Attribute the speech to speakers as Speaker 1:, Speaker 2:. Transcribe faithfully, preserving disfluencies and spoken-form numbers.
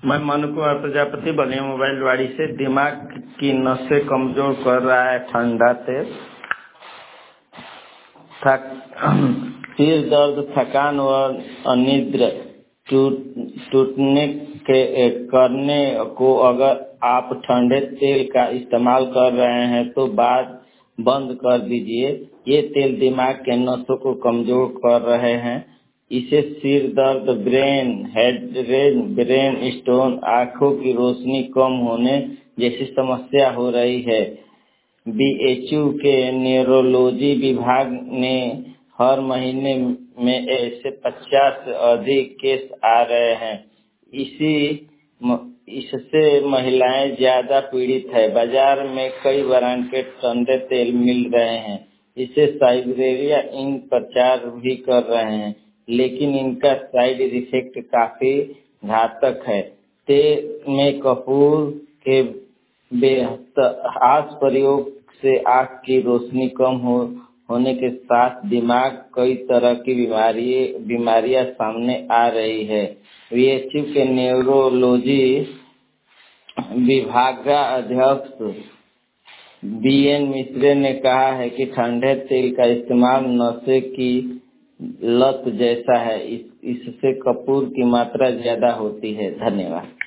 Speaker 1: मैं मनु कुमार प्रजापति बलिया मोबाइल वाड़ी से। दिमाग की नसें कमजोर कर रहा है ठंडा तेल। थक सिर दर्द, थकान व अनिद्रा टूट टूटने के करने को अगर आप ठंडे तेल का इस्तेमाल कर रहे हैं तो बात बंद कर दीजिए। ये तेल दिमाग के नसों को कमजोर कर रहे हैं। इसे सिर दर्द, ब्रेन हेडेक, ब्रेन स्टोन, आँखों की रोशनी कम होने जैसी समस्या हो रही है। बी एच यू के न्यूरोलॉजी विभाग ने हर महीने में ऐसे पचास से अधिक केस आ रहे हैं। इसी इससे महिलाएं ज्यादा पीड़ित है। बाजार में कई ब्रांड के ठंडे तेल मिल रहे हैं। इसे साइबेरिया इंक प्रचार भी कर रहे हैं, लेकिन इनका साइड इफेक्ट काफी घातक है। तेल में कपूर के बेहद प्रयोग से आँख की रोशनी कम हो होने के साथ दिमाग कई तरह की बीमारी बीमारियां सामने आ रही है। बी एच यू के न्यूरोलॉजी विभागाध्यक्ष बी एन मिश्र ने कहा है कि ठंडे तेल का इस्तेमाल नशे की लत जैसा है। इस, इससे कपूर की मात्रा ज्यादा होती है। धन्यवाद।